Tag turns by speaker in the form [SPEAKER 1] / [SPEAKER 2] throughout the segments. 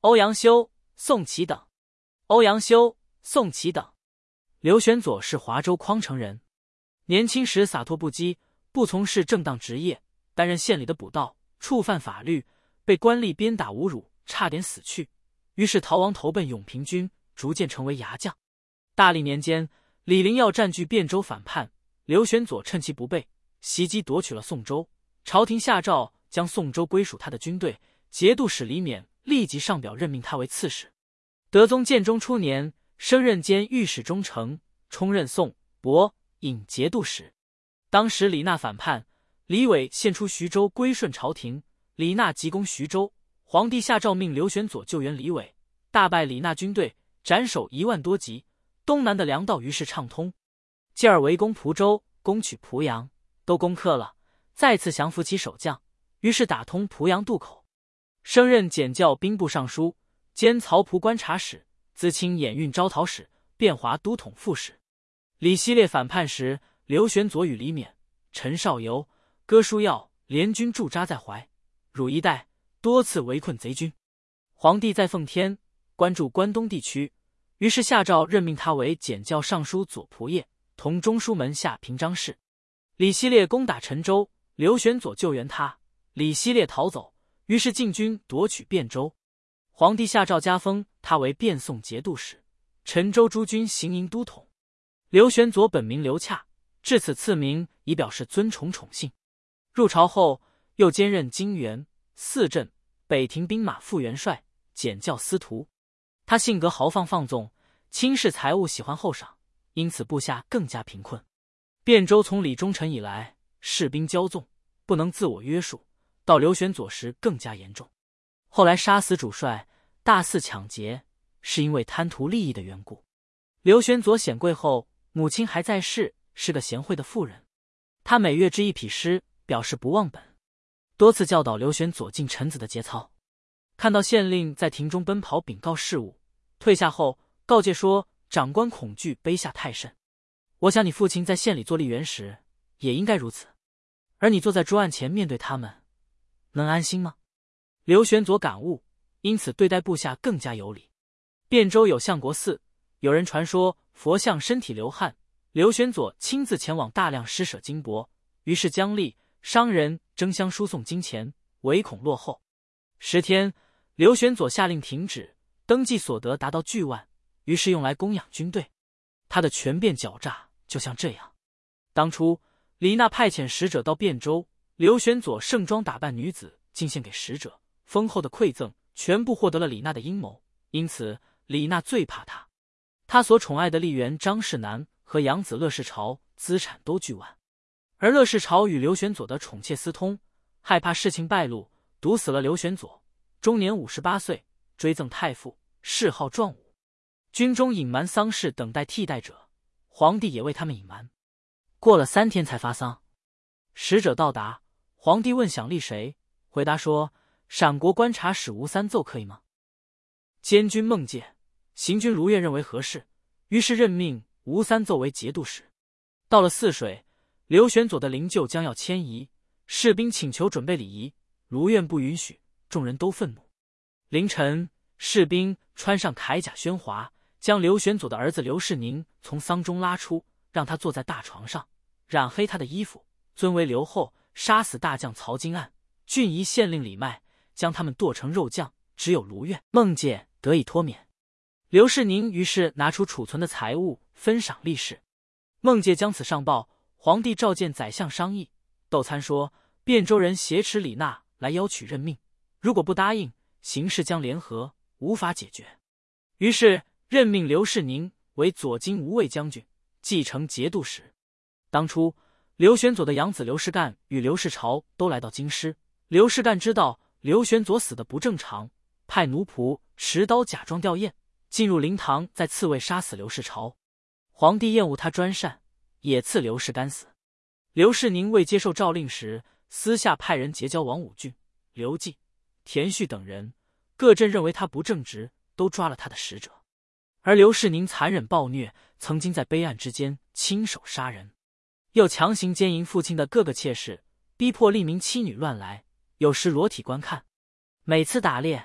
[SPEAKER 1] 欧阳修、宋祁等。欧阳修、宋祁等。刘玄佐是华州匡城人，年轻时洒脱不羁，不从事正当职业，担任县里的捕盗，触犯法律，被官吏鞭打侮辱，差点死去，于是逃亡投奔永平军，逐渐成为牙将。大历年间，李陵要占据汴州反叛，刘玄佐趁其不备，袭击夺取了宋州。朝廷下诏将宋州归属他的军队，节度使李勉立即上表任命他为刺史。德宗建中初年，升任兼御史中丞，充任宋、博、尹节度使。当时李纳反叛，李伟献出徐州归顺朝廷，李纳急攻徐州，皇帝下诏命刘玄佐救援李伟，大败李纳军队，斩首1万多级，东南的粮道于是畅通。继而围攻蒲州，攻取濮阳，都攻克了，再次降服其守将，于是打通濮阳渡口。升任检校兵部尚书，兼曹蒲观察使，资清演运招讨使，汴华都统副使。李希烈反叛时，刘玄佐与李勉、陈少游、哥舒耀联军驻扎在淮、汝一带，多次围困贼军。皇帝在奉天，关注关东地区，于是下诏任命他为检校尚书左仆射，同中书门下平章事。李希烈攻打陈州，刘玄佐救援他，李希烈逃走，于是进军夺取汴州。皇帝下诏加封他为汴宋节度使、陈州诸军行营都统。刘玄佐本名刘洽，至此赐名以表示尊崇宠幸。入朝后，又兼任荆原、四镇、北庭兵马副元帅、检校司徒。他性格豪放放纵，轻视财物，喜欢厚赏，因此部下更加贫困。汴州从李忠臣以来，士兵骄纵，不能自我约束，到刘玄佐时更加严重。后来杀死主帅，大肆抢劫，是因为贪图利益的缘故。刘玄佐显贵后，母亲还在世，是个贤惠的妇人。他每月织1匹诗，表示不忘本，多次教导刘玄佐尽臣子的节操。看到县令在庭中奔跑禀告事务，退下后告诫说，长官恐惧卑下太甚。我想你父亲在县里做吏员时也应该如此，而你坐在桌案前面对他们，能安心吗？刘玄佐感悟，因此对待部下更加有礼。汴州有相国寺，有人传说佛像身体流汗，刘玄佐亲自前往大量施舍金帛，于是将吏、商人争相输送金钱，唯恐落后。10天，刘玄佐下令停止，登记所得达到巨万，于是用来供养军队。他的权变狡诈就像这样。当初李纳派遣使者到汴州，刘玄佐盛装打扮女子进献给使者，丰厚的馈赠全部获得了李纳的阴谋，因此李纳最怕他。他所宠爱的吏员张世南和养子乐世朝资产都巨万，而乐世朝与刘玄佐的宠妾私通，害怕事情败露，毒死了刘玄佐，终年58岁，追赠太傅，谥号壮武。军中隐瞒丧事等待替代者，皇帝也为他们隐瞒。过了3天才发丧。使者到达，皇帝问想立谁，回答说陕国观察使吴三奏可以吗？监军孟介、行军卢愿认为合适，于是任命吴三奏为节度使。到了泗水，刘玄佐的灵柩将要迁移，士兵请求准备礼仪，卢愿不允许，众人都愤怒。凌晨，士兵穿上铠甲喧哗，将刘玄佐的儿子刘世宁从丧中拉出，让他坐在大床上，染黑他的衣服，尊为刘后，杀死大将曹金案、郡夷县令李迈，将他们剁成肉酱，只有卢愿、孟介得以脱免。刘世宁于是拿出储存的财物分赏吏士。孟介将此上报，皇帝召见宰相商议。窦参说，汴州人挟持李纳来邀取任命，如果不答应，形势将联合，无法解决。于是任命刘世宁为左京无畏将军，继承节度使。当初刘玄佐的养子刘世干与刘世朝都来到京师，刘世干知道刘玄佐死得不正常，派奴仆持刀假装吊唁，进入灵堂，再刺猬杀死刘世朝。皇帝厌恶他专擅，也赐刘世干死。刘世宁未接受诏令时，私下派人结交王武俊、刘季、田旭等人，各镇认为他不正直，都抓了他的使者。而刘世宁残忍暴虐，曾经在悲暗之间亲手杀人，又强行奸淫父亲的各个妾室，逼迫吏民妻女乱来，有时裸体观看。每次打猎，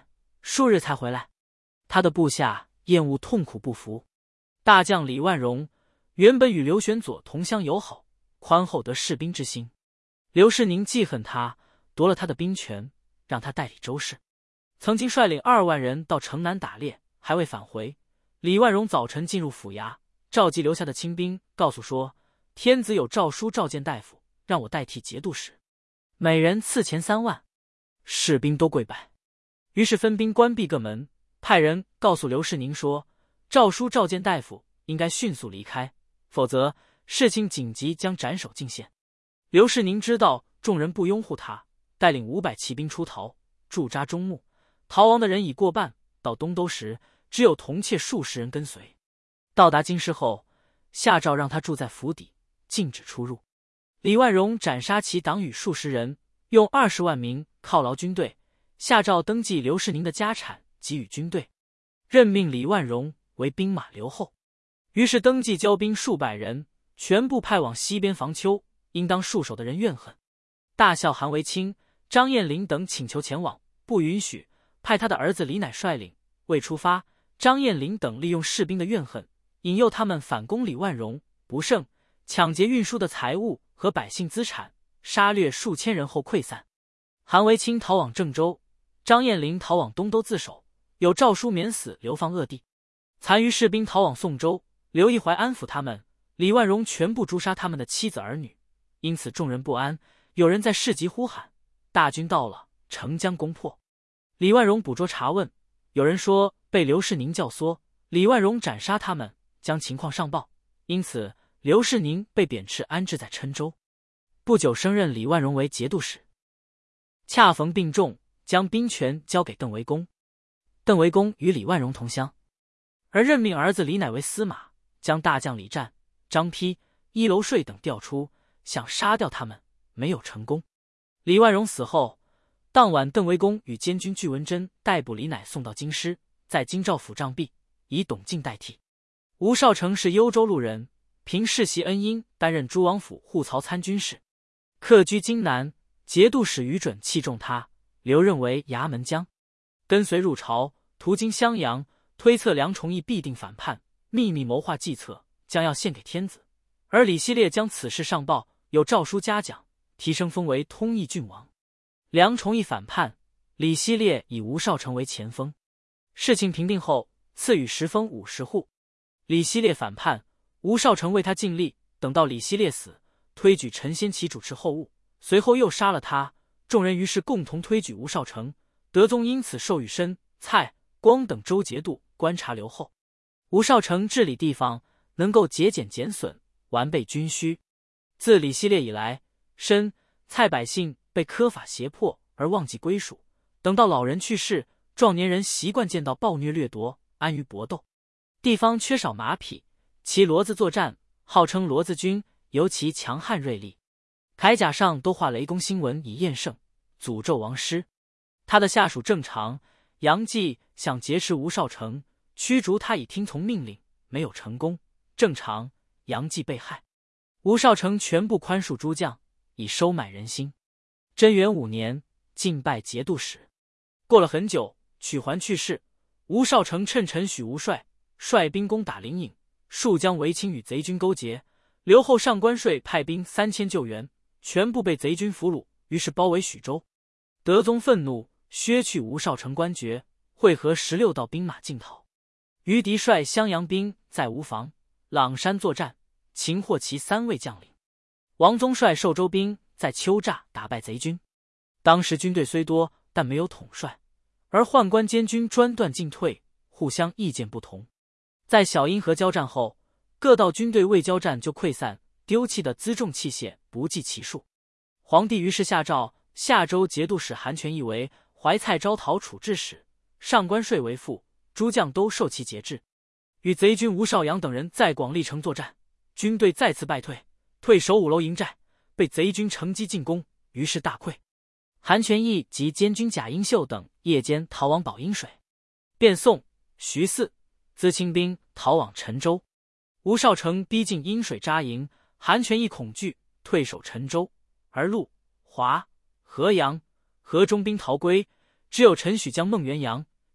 [SPEAKER 1] 数日才回来。他的部下厌恶痛苦不服。大将李万荣原本与刘玄佐同乡友好，宽厚得士兵之心。刘世宁记恨他，夺了他的兵权，让他代理州事。曾经率领2万人到城南打猎，还未返回。李万荣早晨进入府衙，召集留下的亲兵，告诉说：天子有诏书召见大夫，让我代替节度使，每人赐钱3万。士兵都跪拜。于是分兵关闭各门，派人告诉刘世宁说：诏书召见大夫，应该迅速离开，否则事情紧急，将斩首进县。刘世宁知道众人不拥护他，带领500骑兵出逃，驻扎中牟。逃亡的人已过半，到东都时，只有童妾数十人跟随。到达京师后，下诏让他住在府邸，禁止出入。李万荣斩杀其党羽数十人，用20万名犒劳军队，下诏登记刘世宁的家产，给予军队，任命李万荣为兵马留后。于是登记交兵数百人，全部派往西边防丘，应当戍守的人怨恨。大校韩维清、张彦霖等请求前往，不允许，派他的儿子李乃率领。未出发，张彦霖等利用士兵的怨恨，引诱他们反攻李万荣，不胜，抢劫运输的财物和百姓资产，杀掠数千人后溃散。韩维清逃往郑州，张彦霖逃往东都自首，有诏书免死，流放鄂地。残余士兵逃往宋州，刘义怀安抚他们，李万荣全部诛杀他们的妻子儿女。因此众人不安，有人在市集呼喊：大军到了，城将攻破。李万荣捕捉查问，有人说被刘世宁教唆，李万荣斩杀他们，将情况上报，因此刘世宁被贬斥安置在郴州。不久升任李万荣为节度使。恰逢病重，将兵权交给邓惟公。邓惟公与李万荣同乡，而任命儿子李乃为司马，将大将李湛、张丕、伊楼说等调出，想杀掉他们，没有成功。李万荣死后，当晚邓惟公与监军巨文贞逮捕李乃，送到京师，在京兆府杖毙，以董敬代替。吴少成是幽州路人，凭世袭恩荫，担任诸王府护曹参军事，客居京南。节度使于准器重他，留任为衙门将，跟随入朝，途经襄阳，推测梁崇义必定反叛，秘密谋划计策，将要献给天子。而李希烈将此事上报，有诏书嘉奖，提升封为通义郡王。梁崇义反叛，李希烈以吴少成为前锋。事情平定后，赐予10封50户。李希烈反叛，吴少成为他尽力，等到李希烈死，推举陈先奇主持后务，随后又杀了他。众人于是共同推举吴少成，德宗因此授予申、蔡、光等州节度观察留后。吴少成治理地方能够节俭减损，完备军需。自李希烈以来，申、蔡百姓被苛法胁迫而忘记归属，等到老人去世，壮年人习惯见到暴虐掠夺，安于搏斗。地方缺少马匹，骑骡子作战，号称骡子军，尤其强悍锐利。铠甲上都画雷公星纹以验胜，诅咒王师。他的下属正常、杨继想劫持吴少成，驱逐他以听从命令，没有成功。正常、杨继被害，吴少成全部宽恕诸将，以收买人心。贞元5年，进拜节度使。过了很久，曲桓去世，吴少成趁陈许吴帅率兵攻打灵隐，数将韦清与贼军勾结，留后上官税派兵3000救援，全部被贼军俘虏，于是包围许州。德宗愤怒，削去吴少成官爵，会合16道兵马进讨。于迪率襄阳兵在吴房、朗山作战，擒获其3位将领。王宗率寿州兵在丘栅打败贼军。当时军队虽多，但没有统帅，而宦官监军专断进退，互相意见不同。在小阴河交战后，各道军队未交战就溃散，丢弃的辎重器械不计其数。皇帝于是下诏，夏州节度使韩全义为怀蔡招讨处置使，上官税为副，诸将都受其节制。与贼军吴少阳等人在广历城作战，军队再次败退，退守5楼营寨，被贼军乘机进攻，于是大溃。韩全义及监军贾英秀等夜间逃往宝阴水。变宋，徐嗣、资清兵逃往陈州。吴少成逼近阴水扎营，韩全义恐惧，退守陈州，而陆、华、河阳、河中兵逃归，只有陈许将孟元阳、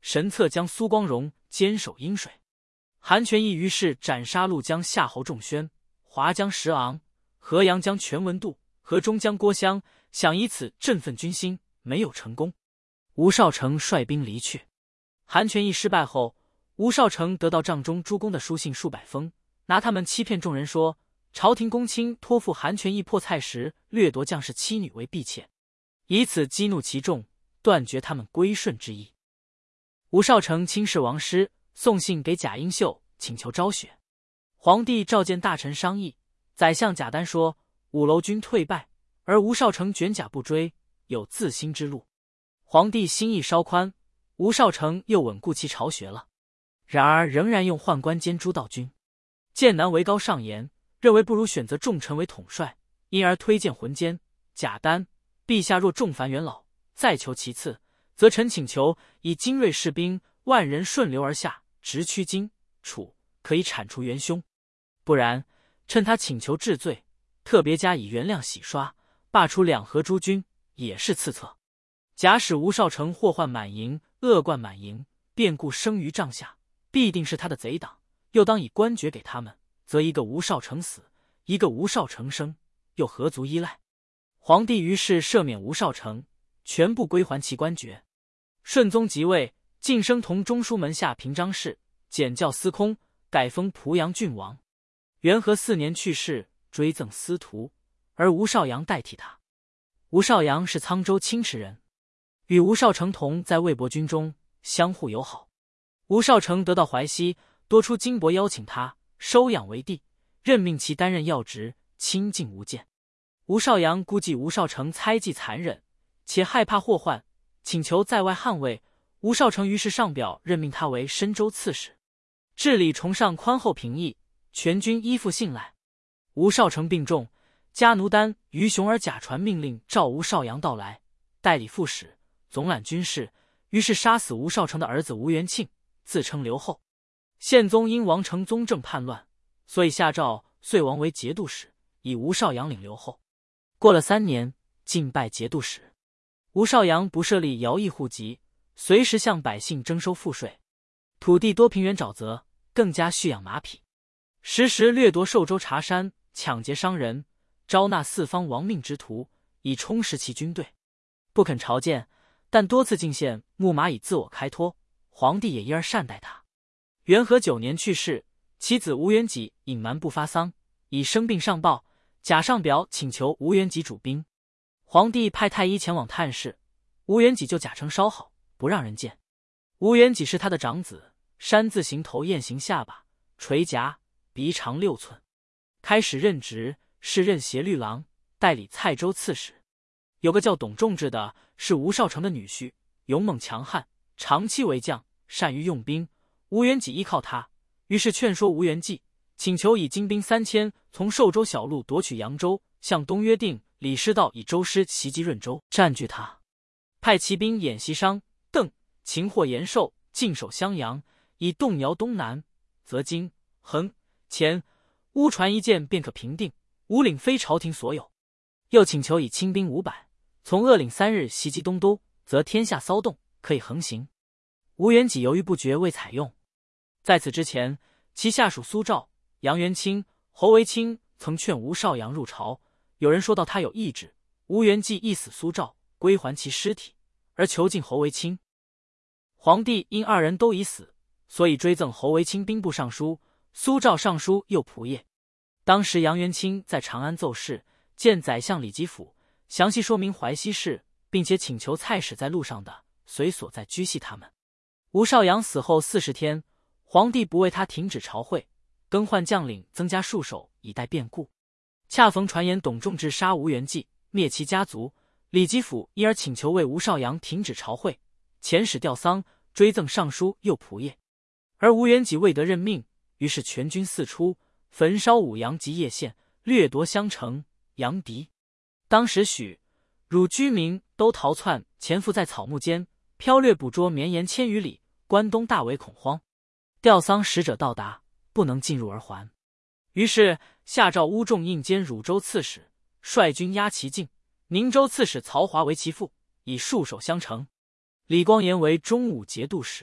[SPEAKER 1] 神策将苏光荣坚守阴水。韩全义于是斩杀陆江夏侯仲宣、华江石昂、河阳将全文度、河中将郭襄，想以此振奋军心，没有成功。吴少成率兵离去。韩全义失败后，吴少成得到帐中诸公的书信数百封，拿他们欺骗众人说朝廷公卿托付韩全义破蔡时掠夺将士妻女为婢妾，以此激怒其众，断绝他们归顺之意。吴少成轻视王师，送信给贾英秀，请求昭雪。皇帝召见大臣商议，宰相贾丹说五楼军退败，而吴少成卷甲不追，有自新之路。皇帝心意稍宽，吴少成又稳固其巢穴了。然而仍然用宦官监诸道军。剑南为高上言，认为不如选择重臣为统帅，因而推荐浑监贾丹。陛下若重烦元老，再求其次，则臣请求以精锐士兵10000人顺流而下，直趋荆楚，可以铲除元凶。不然，趁他请求治罪，特别加以原谅洗刷，罢除两河诸军，也是次策。假使吴少成祸患满营，恶贯满盈，变故生于帐下，必定是他的贼党，又当以官爵给他们，则一个吴少成死，一个吴少成生，又何足依赖？皇帝于是赦免吴少成，全部归还其官爵。顺宗即位，晋升同中书门下平章事，检校司空，改封濮阳郡王。元和4年去世，追赠司徒，而吴少阳代替他。吴少阳是沧州青池人，与吴少成同在魏博军中，相互友好。吴少成得到淮西，多出金帛邀请他收养为弟，任命其担任要职，亲近无间。吴少阳估计吴少成猜忌残忍，且害怕祸患，请求在外捍卫。吴少成于是上表任命他为深州刺史，治理崇尚宽厚平易，全军依附信赖。吴少成病重，家奴丹、于雄儿假传命令召吴少阳到来，代理副使，总揽军事，于是杀死吴少成的儿子吴元庆，自称刘后。宪宗因王承宗正叛乱，所以下诏遂王为节度使，以吴少阳领刘后。过了3年，进拜节度使。吴少阳不设立徭役户籍，随时向百姓征收赋税，土地多平原沼泽，更加蓄养马匹，时时掠夺寿州茶山，抢劫商人，招纳四方亡命之徒，以充实其军队。不肯朝见，但多次进献牧马以自我开脱，皇帝也因而善待他。元和9年去世，其子吴元济隐瞒不发丧，以生病上报，贾上表请求吴元济主兵。皇帝派太医前往探视，吴元济就假称稍好，不让人见。吴元济是他的长子，山字形头，雁形下巴，垂颊，鼻长6寸。开始任职，是任协律郎，代理蔡州刺史。有个叫董仲志的，是吴少成的女婿，勇猛强悍，长期为将，善于用兵。吴元济依靠他，于是劝说吴元济，请求以精兵3000从寿州小路夺取扬州，向东约定李师道以州师袭击润州，占据他。派骑兵演习商、邓、擒获延寿，进守襄阳，以动摇东南，则京、衡、前、乌船一箭便可平定。吴岭非朝廷所有。又请求以轻兵500，从鄂岭3日袭击东都，则天下骚动，可以横行。吴元济犹豫不决，未采用。在此之前，其下属苏兆、杨元清、侯维清曾劝吴少阳入朝，有人说到他有意志，吴元济意死苏兆，归还其尸体，而囚禁侯维清。皇帝因2人都已死，所以追赠侯维清兵部尚书，苏兆尚书右仆射。当时杨元清在长安奏事，见宰相李吉甫，详细说明淮西事，并且请求蔡使在路上的随所在居系他们。吴少阳死后40天，皇帝不为他停止朝会，更换将领，增加戍守，以待变故。恰逢传言董仲志杀吴元济，灭其家族，李吉甫因而请求为吴少阳停止朝会，遣使吊丧，追赠尚书右仆射。而吴元济未得任命，于是全军四出，焚烧武阳及叶县，掠夺襄城、阳翟。当时许、汝居民都逃窜，潜伏在草木间，飘掠捕捉绵延1000余里，关东大为恐慌。吊丧使者到达，不能进入而还。于是下诏乌仲应兼汝州刺史，率军压其境。宁州刺史曹华为其副，以戍守襄城。李光炎为中武节度使，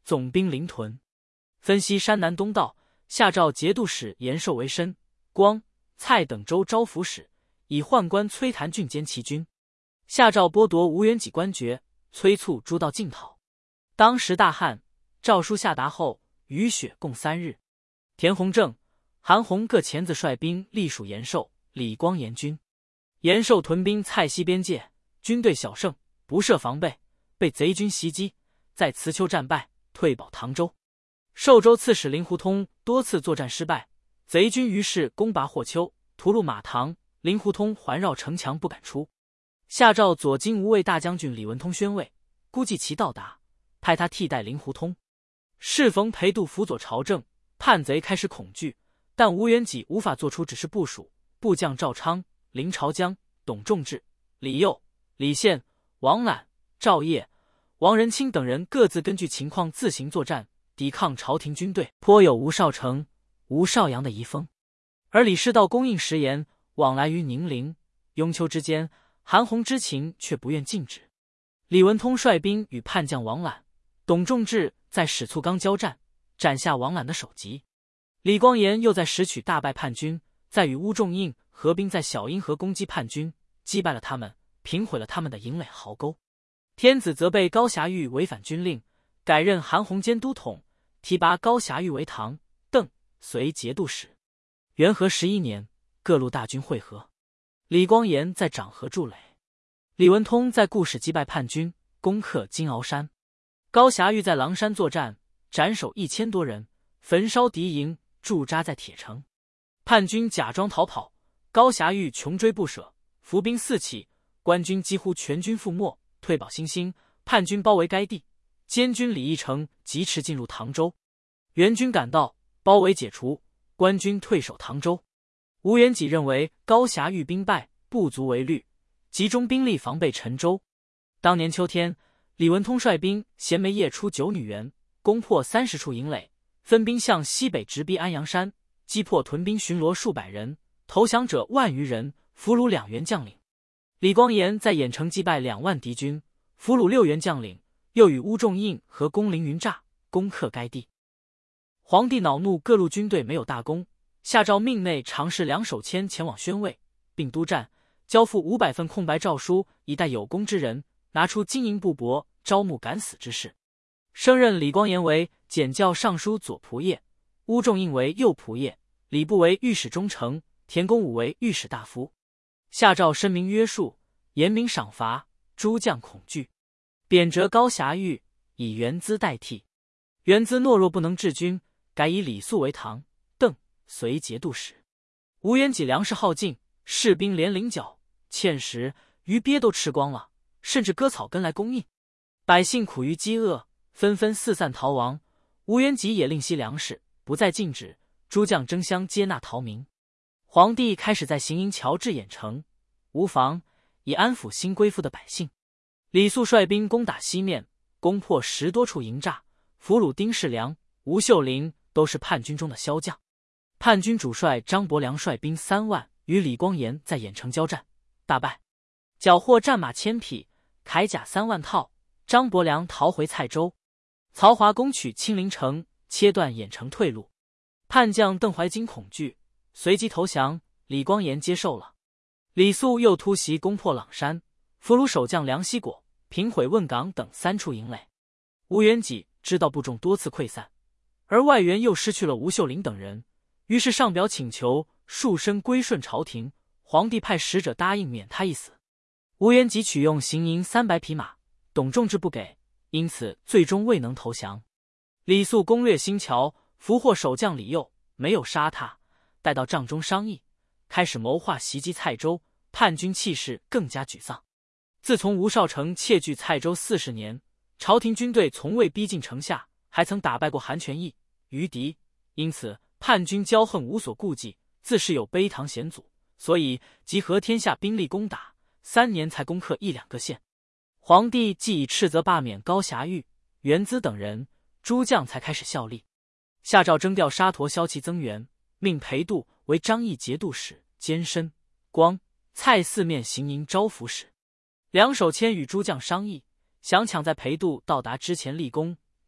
[SPEAKER 1] 总兵临屯。分西山南东道，下诏节度使延寿为申、光、蔡等州招抚使，以宦官崔谭郡兼其军。下诏剥夺吴元济官爵，催促诸道进讨。当时大旱，诏书下达后，雨雪共3日。田弘正、韩弘各遣子率兵隶属延寿、李光炎军。延寿屯兵蔡西边界，军队小胜，不设防备，被贼军袭击，在慈丘战败，退保唐州。寿州刺史林胡通多次作战失败，贼军于是攻拔霍丘，屠戮马唐。林胡通环绕城墙不敢出。下诏左金吾卫大将军李文通宣慰，估计其到达，派他替代林胡通。适逢裴度辅佐朝政，叛贼开始恐惧，但吴元济无法做出指示部署。部将赵昌、林朝江、董仲志、李佑、李宪、王览、赵晔、王仁卿等人各自根据情况自行作战，抵抗朝廷军队，颇有吴少成、吴少阳的遗风。而李师道供应食盐，往来于宁陵、雍丘之间，韩弘之情却不愿禁止。李文通率兵与叛将王览、董仲志在史簇冈交战，斩下王览的首级。李光炎又在石曲大败叛军，再与乌仲应合兵在小阴河攻击叛军，击败了他们，平毁了他们的营垒壕沟。天子责备高霞玉违反军令，改任韩弘监都统，提拔高霞玉为唐、邓、隋节度使。元和11年，各路大军会合，李光炎在长河筑垒，李文通在固始击败叛军，攻克金鳌山。高霞玉在狼山作战，斩首1000多人，焚烧敌营，驻扎在铁城。叛军假装逃跑，高霞玉穷追不舍，伏兵四起，官军几乎全军覆没，退保新兴。叛军包围该地，监军李义成疾驰进入唐州。援军赶到，包围解除，官军退守唐州。吴元济认为高霞玉兵败，不足为虑，集中兵力防备陈州。当年秋天，李文通率兵衔枚夜出九女园，攻破30处营垒，分兵向西北直逼安阳山，击破屯兵巡逻数百人，投降者万余人，俘虏2员将领。李光炎在郾城击败2万敌军，俘虏6员将领，又与乌仲应和攻凌云栅，攻克该地。皇帝恼怒各路军队没有大功，下诏命内常侍梁守谦前往宣慰，并督战，交付500份空白诏书，以待有功之人，拿出金银布帛，招募敢死之士。升任李光炎为检校尚书左仆射，乌仲应为右仆射，礼部为御史中丞，田公武为御史大夫。下诏申明约束，严明赏罚，诸将恐惧。贬谪高霞玉，以元资代替。元资懦弱不能治军，改以李肃为唐、邓、隋节度使。吴元济粮食耗尽，士兵连菱角、芡实、鱼鳖都吃光了，甚至割草根来供应。百姓苦于饥饿，纷纷四散逃亡。吴元济也另惜粮食，不再禁止，诸将争相接纳逃民。皇帝开始在行营桥治郾城、吴房，以安抚新归附的百姓。李肃率兵攻打西面，攻破10多处营栅，俘虏丁世良、吴秀林，都是叛军中的骁将。叛军主帅张伯良率兵3万与李光炎在郾城交战，大败，缴获战马1000匹，铠甲3万套。张伯良逃回蔡州。曹华攻取青陵城，切断郾城退路。叛将邓怀金恐惧，随即投降，李光炎接受了。李肃又突袭攻破朗山，俘虏守将梁希果，平毁汶港等3处营垒。吴元济知道部众多次溃散，而外援又失去了吴秀林等人，于是上表请求束身归顺朝廷。皇帝派使者答应免他一死。吴元济取用行营300匹马，董仲志不给，因此最终未能投降。李肃攻略新桥，俘获守将李佑，没有杀他，待到帐中商议，开始谋划袭击蔡州。叛军气势更加沮丧。自从吴少成窃据蔡州40年，朝廷军队从未逼近城下，还曾打败过韩全义、于迪，因此叛军骄横无所顾忌，自是有卑唐险阻，所以集合天下兵力攻打，3年才攻克1-2个县。皇帝既已斥责罢免高霞玉、元资等人，诸将才开始效力。下诏征调沙陀骁骑增援，命裴度为张义节度使兼申、光、蔡四面行营招抚使。梁守谦与诸将商议，想抢在裴度到达之前立功，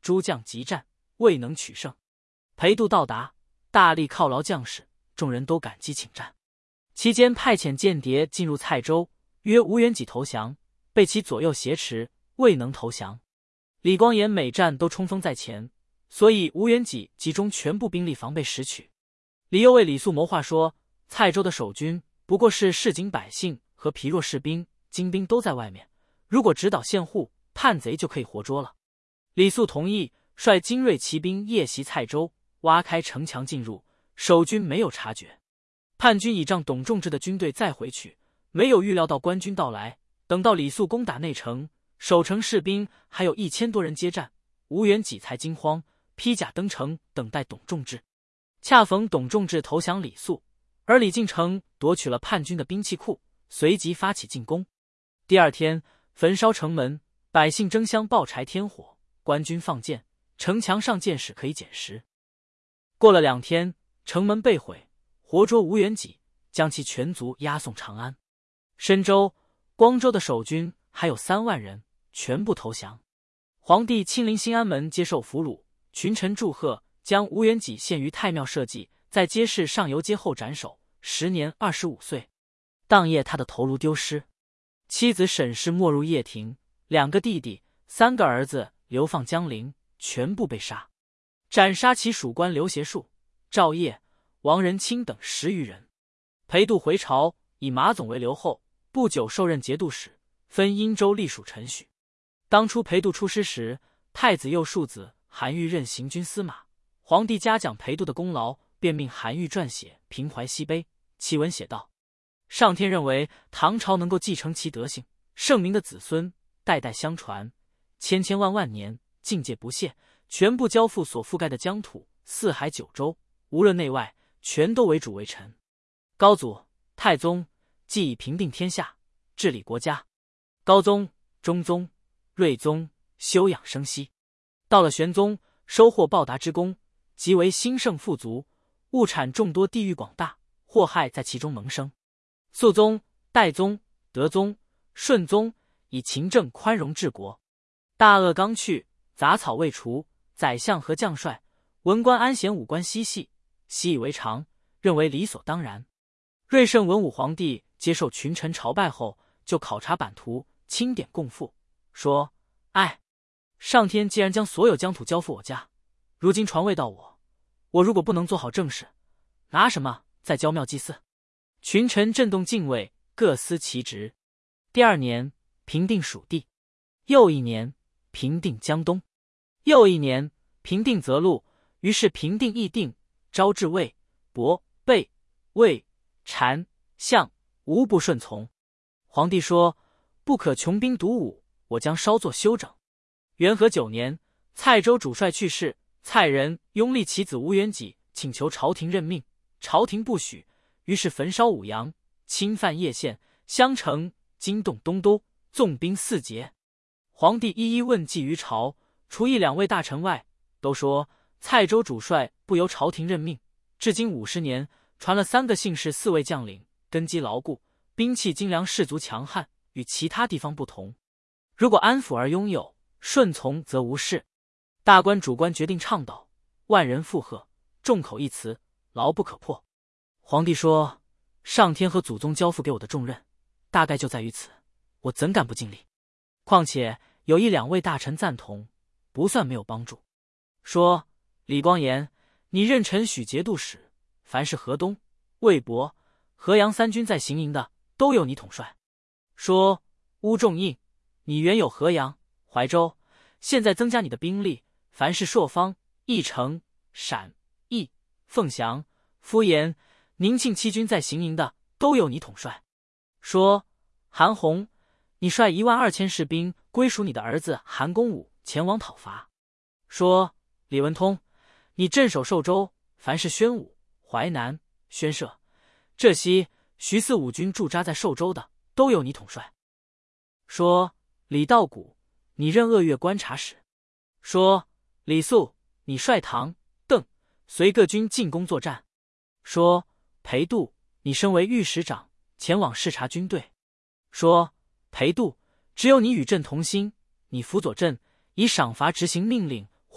[SPEAKER 1] 诸将急战，未能取胜。裴度到达，大力犒劳将士，众人都感激请战。期间派遣间谍进入蔡州，约吴元济投降，被其左右挟持，未能投降。李光炎每战都冲锋在前，所以吴元济集中全部兵力防备石渠。李又为李肃谋划说，蔡州的守军不过是市井百姓和疲弱士兵，精兵都在外面，如果直捣县户，叛贼就可以活捉了。李肃同意，率精锐骑兵夜袭蔡州，挖开城墙进入，守军没有察觉。叛军倚仗董仲志的军队再回去，没有预料到官军到来。等到李肃攻打内城，守城士兵还有1000多人接战，吴元济才惊慌，披甲登城等待董仲志。恰逢董仲志投降李肃，而李进城夺取了叛军的兵器库，随即发起进攻。第二天焚烧城门，百姓争相抱柴添火，官军放箭，城墙上箭矢可以捡拾。过了2天，城门被毁，活捉吴元济，将其全族押送长安。深州、光州的守军还有3万人，全部投降。皇帝亲临新安门接受俘虏，群臣祝贺，将吴元济献于太庙社稷，在街市上游街后斩首，时年25岁。当夜他的头颅丢失，妻子沈氏没入掖庭，2个弟弟、3个儿子流放江陵，全部被杀。斩杀其属官刘协树、赵烨、王仁卿等10余人。裴度回朝，以马总为留后，不久受任节度使，分殷州隶属陈许。当初裴度出师时，太子右庶子韩愈任行军司马，皇帝嘉奖裴度的功劳，便命韩愈撰写《平淮西碑》，其文写道：上天认为唐朝能够继承其德行，圣明的子孙代代相传，千千万万年，境界不懈，全部交付所覆盖的疆土4海9州，无论内外，全都为主为臣。高祖、太宗既已平定天下，治理国家，高宗、中宗、睿宗休养生息。到了玄宗，收获报答之功，即为兴盛富足，物产众多，地域广大，祸害在其中萌生。肃宗、代宗、德宗、顺宗以勤政宽容治国，大恶刚去，杂草未除，宰相和将帅、文官安闲，武官嬉戏，习以为常，认为理所当然。睿圣文武皇帝接受群臣朝拜后，就考察版图，钦点贡赋，说：上天既然将所有疆土交付我家，如今传位到我，我如果不能做好政事，拿什么再交庙祭祀？群臣震动敬畏，各司其职。第2年平定蜀地，又1年平定江东，又1年平定泽路，于是平定议定，招致魏、亳、贝、魏、单、项无不顺从。皇帝说：不可穷兵黩武，我将稍作修整。元和9年，蔡州主帅去世，蔡人拥立其子吴元济，请求朝廷任命，朝廷不许，于是焚烧武阳，侵犯叶县、襄城，惊动东都，纵兵4捷。皇帝一一问计于朝，除1、2位大臣外，都说蔡州主帅不由朝廷任命，至今50年，传了3个姓氏4位将领，根基牢固，兵器精良，士卒强悍，与其他地方不同。如果安抚而拥有，顺从则无事。大官主官决定倡导，万人附和，众口一词，牢不可破。皇帝说：上天和祖宗交付给我的重任，大概就在于此，我怎敢不尽力？况且有1、2位大臣赞同，不算没有帮助。说：李光炎，你任陈许节度使，凡是河东、魏博、河阳3军在行营的，都由你统帅。说：乌仲应，你原有河阳、怀州，现在增加你的兵力，凡是朔方、翼城、陕、义、凤翔、敷延、宁庆7军在行营的，都由你统帅。说：韩弘，你率12000士兵归属你的儿子韩公武前往讨伐。说：李文通，你镇守寿州，凡是宣武、淮南、宣社、浙西、徐4、5军驻扎在寿州的，都由你统帅。说：李道古，你任鄂越观察使。说：李肃，你率唐、邓随各军进攻作战。说：裴度，你身为御史长，前往视察军队。说：裴度，只有你与朕同心，你辅佐朕，以赏罚执行命令，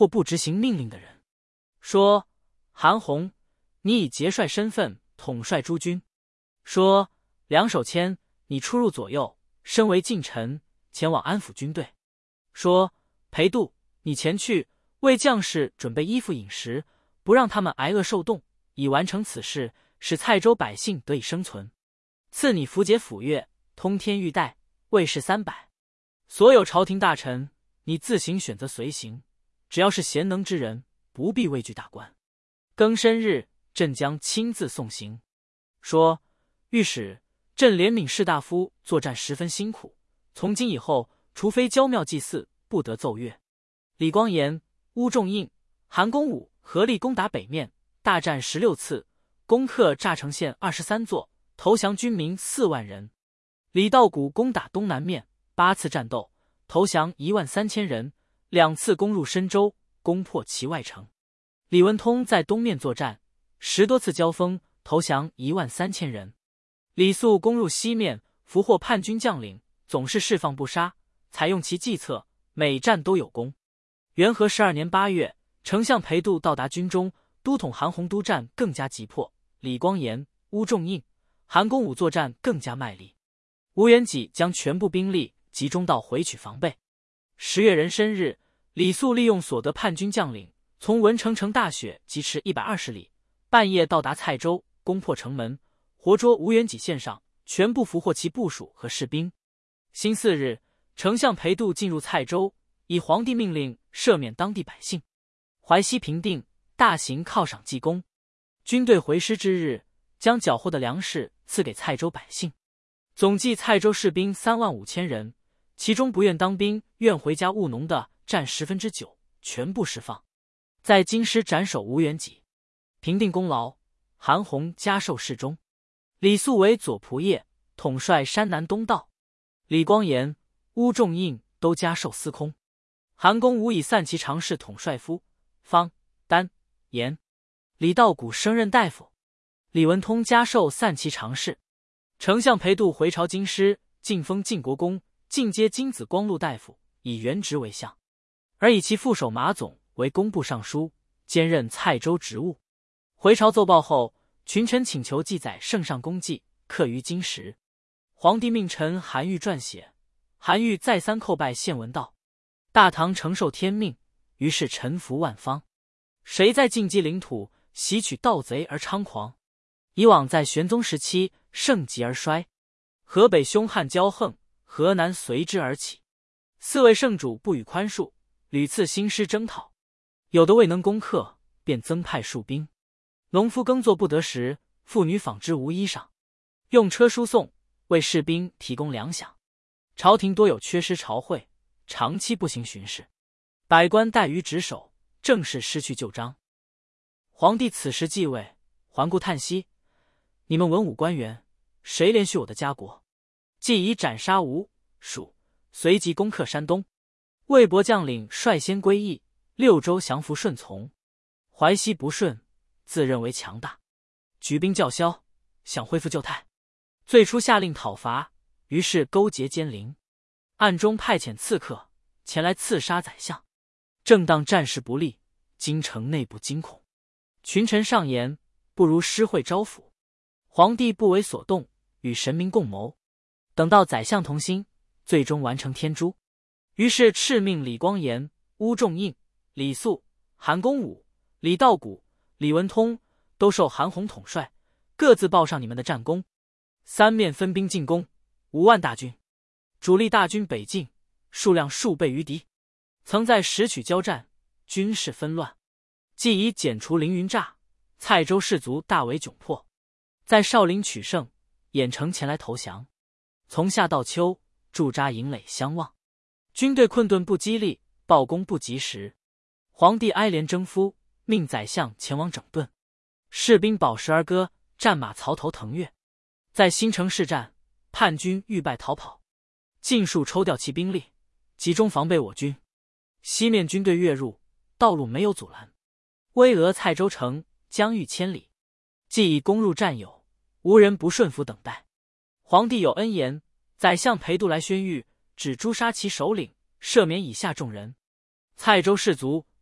[SPEAKER 1] 或不执行命令的人，说：韩弘，你以节帅身份统帅诸军。说：梁守谦，你出入左右，身为近臣，前往安抚军队。说：裴度，你前去为将士准备衣服饮食，不让他们挨饿受冻，以完成此事，使蔡州百姓得以生存。赐你符节府钺，通天玉带，卫士300。所有朝廷大臣，你自行选择随行，只要是贤能之人，不必畏惧大官。庚申日，朕将亲自送行。说：御史，朕怜悯士大夫作战十分辛苦，从今以后，除非郊庙祭祀，不得奏乐。李光炎、乌仲印、韩公武合力攻打北面，大战16次，攻克诈城县23座，投降军民4万人。李道古攻打东南面，8次战斗，投降13000人，2次攻入深州，攻破其外城。李文通在东面作战，10多次交锋，投降13000人。李肃攻入西面，俘获叛军将领，总是释放不杀，采用其计策，每战都有功。元和12年8月，丞相裴度到达军中，都统韩弘督战更加急迫，李光炎、乌仲印、韩公武作战更加卖力。吴元济将全部兵力集中到回取防备。10月壬申日，李肃利用所得叛军将领，从文成乘大雪疾驰120里，半夜到达蔡州，攻破城门，活捉吴元济线上，全部俘获其部属和士兵。辛巳日，丞相裴度进入蔡州，以皇帝命令赦免当地百姓。淮西平定，大行犒赏济公。军队回师之日，将缴获的粮食赐给蔡州百姓。总计蔡州士兵35000人，其中不愿当兵、愿回家务农的占9%，全部释放。在京师斩首吴元济，平定功劳，韩弘加授侍中。李肃为左仆射，统帅山南东道。李光炎、乌仲印都加授司空。韩公武以散骑常侍统帅夫、方、丹、严。李道古升任大夫。李文通加授散骑常侍。丞相裴度回朝京师，晋封晋国公，进阶金子光禄大夫，以原职为相，而以其副手马总为工部尚书，兼任蔡州职务。回朝奏报后，群臣请求记载圣上功绩，刻于金石。皇帝命臣韩愈撰写，韩愈再三叩拜献文道：大唐承受天命，于是臣服万方。谁在晋畿领土袭取盗贼而猖狂？以往在玄宗时期盛极而衰，河北凶悍骄横，河南随之而起。4位圣主不予宽恕，屡次兴师征讨，有的未能攻克，便增派戍兵。农夫耕作不得时，妇女纺织无衣裳，用车输送，为士兵提供粮饷。朝廷多有缺失朝会，长期不行巡视，百官怠于职守，政事失去旧章。皇帝此时继位，环顾叹息：你们文武官员，谁连续我的家国？既已斩杀吴、蜀，随即攻克山东。魏博将领率先归义，6州降服顺从。淮西不顺，自认为强大，举兵叫嚣，想恢复旧态。最初下令讨伐，于是勾结奸陵，暗中派遣刺客前来刺杀宰相。正当战事不利，京城内部惊恐，群臣上言，不如施会招抚。皇帝不为所动，与神明共谋，等到宰相同心，最终完成天诛。于是敕命李光炎、乌仲印、李肃、韩公武、李道古、李文通都受韩弘统帅，各自报上你们的战功。3面分兵进攻，5万大军，主力大军北进，数量数倍于敌。曾在石渠交战，军事纷乱，既已剪除凌云栅，蔡州士卒大为窘迫。在少林取胜，兖城前来投降，从夏到秋驻扎营垒相望。军队困顿不激励，报功不及时。皇帝哀怜征夫，命宰相前往整顿。士兵饱食而歌，战马槽头腾跃。在新城市战，叛军欲败逃跑，尽数抽调其兵力，集中防备我军。西面军队跃入，道路没有阻拦，巍峨蔡州城疆域千里，既已攻入占有，无人不顺服等待。皇帝有恩言，宰相裴度来宣谕，只诛杀其首领，赦免以下众人。蔡州士卒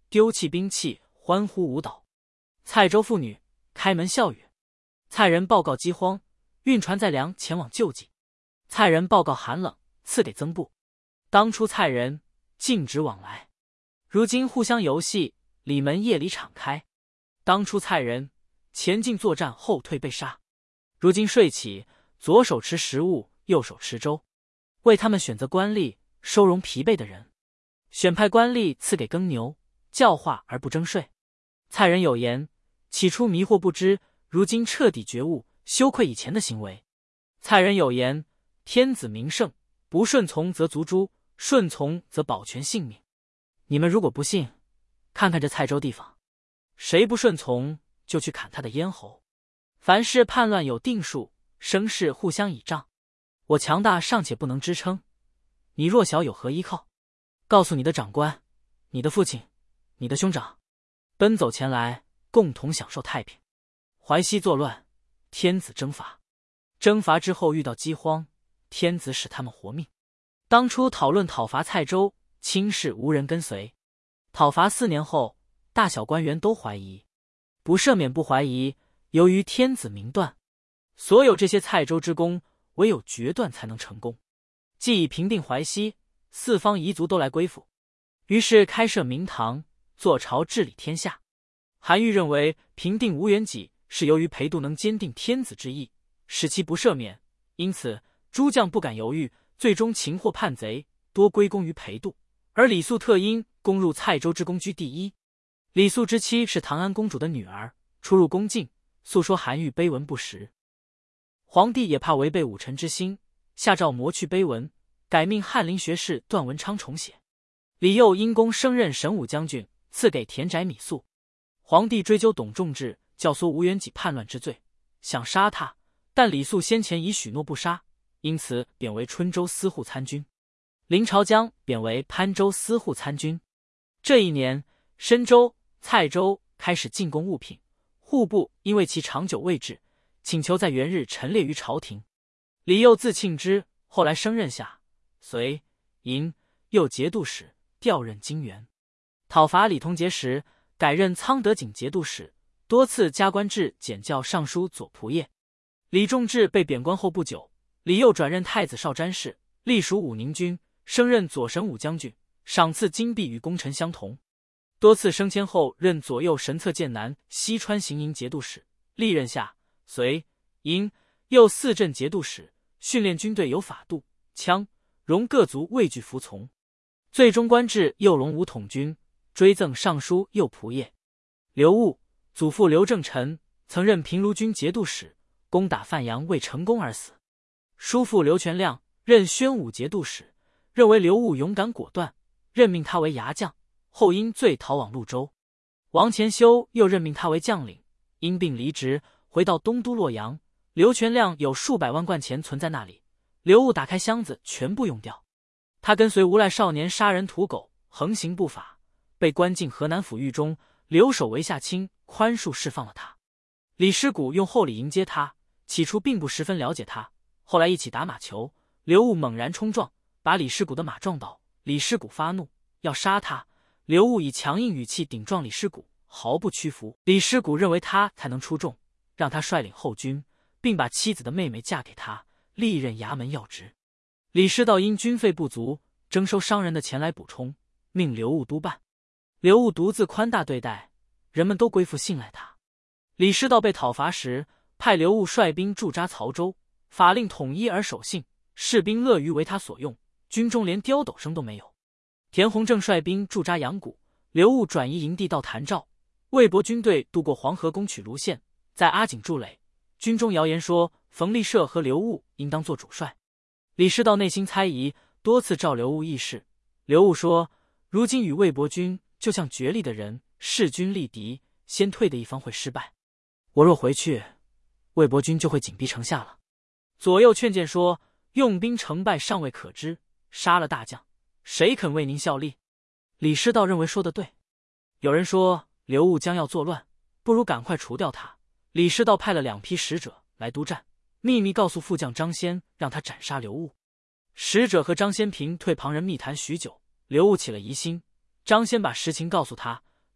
[SPEAKER 1] 丢弃兵器，欢呼舞蹈。蔡州妇女开门笑语。蔡人报告饥荒，运船载粮前往救济。蔡人报告寒冷，赐给增布。当初蔡人禁止往来，如今互相游戏，里门夜里敞开。当初蔡人前进作战，后退被杀，如今睡起，左手持食物，右手持粥，为他们选择官吏，收容疲惫的人，选派官吏赐给耕牛，教化而不征税。蔡人有言，起初迷惑不知，如今彻底觉悟，羞愧以前的行为。蔡人有言，天子名圣，不顺从则族诛，顺从则保全性命。你们如果不信，看看这蔡州地方，谁不顺从就去砍他的咽喉。凡事叛乱有定数，生事互相倚仗。我强大尚且不能支撑，你弱小有何依靠？告诉你的长官，你的父亲，你的兄长，奔走前来，共同享受太平。淮西作乱，天子征伐，征伐之后遇到饥荒，天子使他们活命。当初讨论讨伐蔡州，轻视无人跟随。讨伐4年后，大小官员都怀疑，不赦免不怀疑，由于天子明断。所有这些蔡州之功，唯有决断才能成功。既已平定淮西，四方夷族都来归附，于是开设明堂，坐朝治理天下。韩愈认为平定吴元济是由于裴度能坚定天子之意，使其不赦免，因此诸将不敢犹豫，最终擒获叛贼，多归功于裴度。而李肃特因攻入蔡州之功居第一。李肃之妻是唐安公主的女儿，出入宫禁，诉说韩愈碑文不实。皇帝也怕违背武臣之心，下诏磨去碑文，改命翰林学士段文昌重写。李佑因功升任神武将军，赐给田宅米粟。皇帝追究董仲志教唆吴元济叛乱之罪，想杀他，但李肃先前已许诺不杀，因此贬为春州司户参军。林朝江贬为潘州司户参军。这一年，深州、蔡州开始进贡物品，户部因为其长久未至，请求在元日陈列于朝廷。李佑自庆之，后来升任下、隋、银、右节度使，调任荆原。讨伐李同节时，改任苍德景节度使，多次加官至检校尚书左仆射。李仲志被贬官后不久，李佑转任太子少詹事，隶属武宁军，升任左神武将军，赏赐金币与功臣相同。多次升迁后，任左右神策剑南、西川行营节度使，历任下、隋、银、右4镇节度使，训练军队有法度、枪，容各族畏惧服从。最终官至右龙武统军，追赠尚书右仆射。刘戊，祖父刘正臣，曾任平卢军节度使，攻打范阳未成功而死。叔父刘全亮任宣武节度使，认为刘戊勇敢果断，任命他为牙将，后因罪逃往潞州。王潜修又任命他为将领，因病离职，回到东都洛阳。刘全亮有数百万贯钱存在那里，刘戊打开箱子全部用掉。他跟随无赖少年杀人屠狗，横行不法，被关进河南府狱中，留守韦夏卿宽恕释放了他。李师古用厚礼迎接他，起初并不十分了解他，后来一起打马球，刘戊猛然冲撞，把李师古的马撞倒。李师古发怒要杀他，刘戊以强硬语气顶撞李师古，毫不屈服。李师古认为他才能出众，让他率领后军，并把妻子的妹妹嫁给他，历任衙门要职。李师道因军费不足，征收商人的钱来补充，命刘戊督办。刘戊独自宽大对待，人们都归附信赖他。李师道被讨伐时，派刘戊率兵驻扎曹州，法令统一而守信，士兵乐于为他所用，军中连刁斗声都没有。田弘正率兵驻扎阳谷，刘戊转移营地到谭赵。魏博军队渡过黄河攻取卢县，在阿井筑垒。军中谣言说冯立社和刘戊应当做主帅。李师道内心猜疑，多次召刘戊议事。刘戊说，如今与魏博军就像角力的人，势均力敌，先退的一方会失败。我若回去，魏博军就会紧逼城下了。左右劝谏说，用兵成败尚未可知，杀了大将，谁肯为您效力？李师道认为说得对。有人说刘戊将要作乱，不如赶快除掉他。李师道派了2批使者来督战，秘密告诉副将张先，让他斩杀刘戊。使者和张先平退旁人密谈许久，刘戊起了疑心。张先把实情告诉他，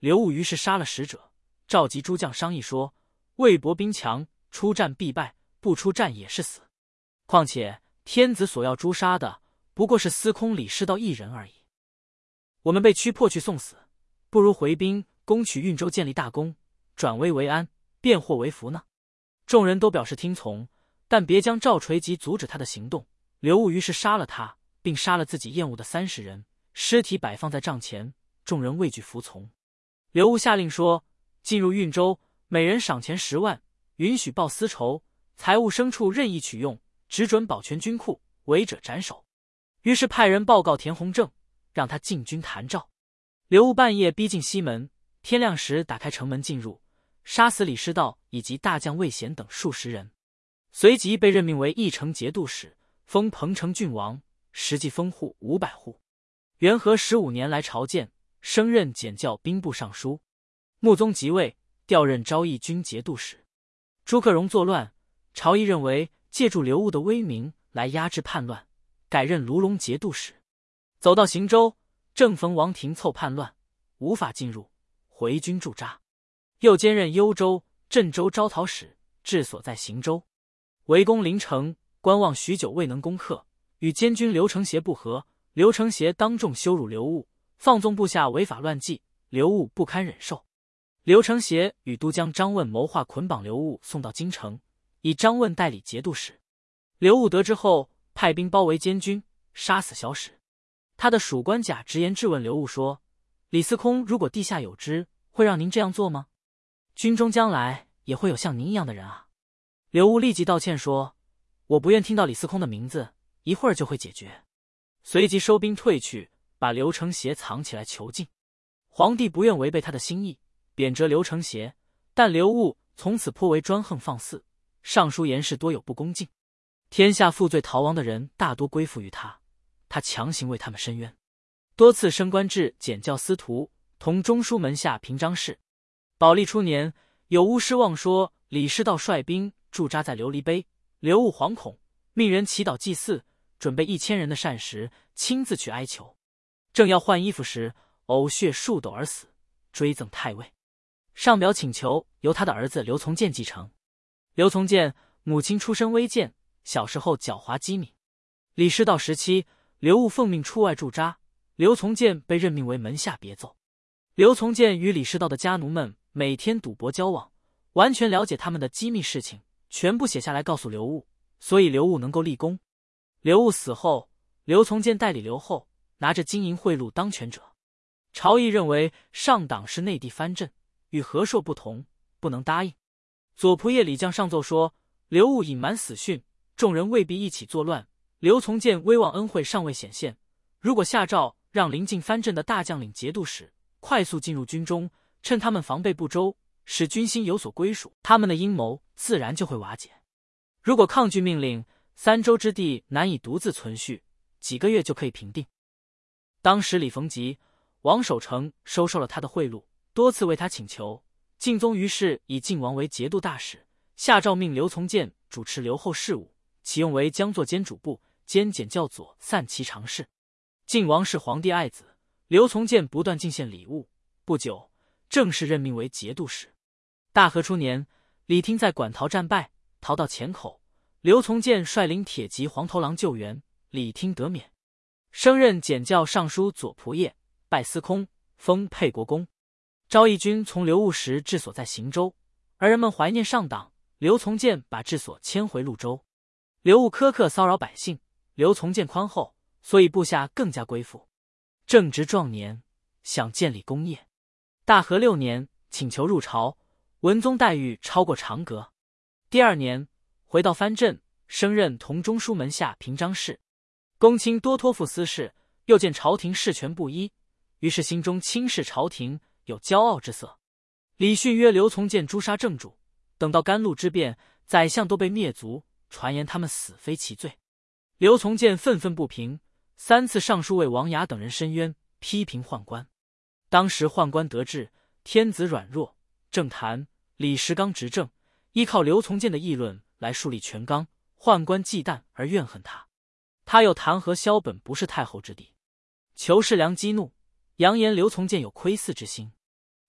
[SPEAKER 1] 刘戊于是杀了使者，召集诸将商议说：魏博兵强，出战必败，不出战也是死。况且天子所要诛杀的，不过是司空李师道一人而已。我们被驱迫去送死，不如回兵攻取运州，建立大功，转危为安，变祸为福呢。众人都表示听从，但别将赵垂吉阻止他的行动。刘戊于是杀了他，并杀了自己厌恶的30人，尸体摆放在帐前，众人畏惧服从。刘戊下令说：进入运州，每人赏钱10万，允许报私仇，财物牲畜任意取用，只准保全军库，违者斩首。于是派人报告田弘正，让他进军谭赵。刘戊半夜逼近西门，天亮时打开城门进入，杀死李师道以及大将魏贤等数十人，随即被任命为义城节度使，封彭城郡王，实际封户500户。元和15年来朝见，升任检校兵部尚书。穆宗即位，调任昭义军节度使。朱克融作乱，朝议认为借助刘戊的威名来压制叛乱，改任卢龙节度使。走到行州，正逢王庭凑叛乱，无法进入，回军驻扎。又兼任幽州、镇州招讨使，治所在行州。围攻临城，观望许久未能攻克，与监军刘承协不和。刘承协当众羞辱刘戊，放纵部下违法乱纪，刘戊不堪忍受。刘承协与都将张问谋划捆绑刘戊送到京城，以张问代理节度使。刘戊得知后，派兵包围监军，杀死小使。他的属官甲直言质问刘戊说：李司空如果地下有知，会让您这样做吗？军中将来也会有像您一样的人啊。刘戊立即道歉说：我不愿听到李司空的名字，一会儿就会解决。随即收兵退去，把刘承协藏起来囚禁。皇帝不愿违背他的心意，贬谪刘承协，但刘戊从此颇为专横放肆，上书言事多有不恭敬。天下负罪逃亡的人大多归附于他，他强行为他们申冤，多次升官至检校司徒，同中书门下平章事。宝历初年，有巫师妄说李师道率兵驻扎在琉璃碑，刘戊惶恐，命人祈祷祭祀，准备1000人的膳食，亲自去哀求。正要换衣服时，呕血数斗而死，追赠太尉。上表请求由他的儿子刘从谏继承。刘从谏母亲出身微贱，小时候狡猾机敏。李师道时期，刘戊奉命出外驻扎，刘从谏被任命为门下别奏。刘从谏与李师道的家奴们每天赌博交往，完全了解他们的机密事情，全部写下来告诉刘戊，所以刘戊能够立功。刘戊死后，刘从谏代理刘后，拿着金银贿赂当权者。朝议认为上党是内地藩镇，与和硕不同，不能答应。左仆射李将上奏说，刘戊隐瞒死讯，众人未必一起作乱。刘从谏威望恩惠尚未显现，如果下诏让临近藩镇的大将领节度使快速进入军中，趁他们防备不周，使军心有所归属，他们的阴谋自然就会瓦解。如果抗拒命令，3州之地难以独自存续，几个月就可以平定。当时李逢吉、王守成收受了他的贿赂，多次为他请求。敬宗于是以晋王为节度大使，下诏命刘从谏主持刘后事务，启用为将作监主簿、兼检校左散骑常侍。晋王是皇帝爱子，刘从谏不断进献礼物，不久正式任命为节度使。大和初年，李听在馆陶战败，逃到前口，刘从谏率领铁骑黄头郎救援，李听得免，升任检校尚书左仆射，拜司空，封沛国公。昭义军从刘戊时治所在行州，而人们怀念上党，刘从谏把治所迁回潞州。刘戊苛刻骚扰百姓，刘从谏宽厚，所以部下更加归附。正值壮年，想建立功业。大和6年，请求入朝，文宗待遇超过常格。第2年，回到藩镇，升任同中书门下平章事。公卿多托付私事，又见朝廷事权不一，于是心中轻视朝廷，有骄傲之色。李训约刘从谏诛杀正主，等到甘露之变，宰相都被灭族，传言他们死非其罪。刘从谏愤愤不平，3次上书为王雅等人申冤，批评宦官。当时宦官得志，天子软弱，政坛李石刚执政，依靠刘从谏的议论来树立权纲，宦官忌惮而怨恨他。他又弹劾萧本不是太后之弟，裘世良激怒，扬言刘从谏有窥伺之心。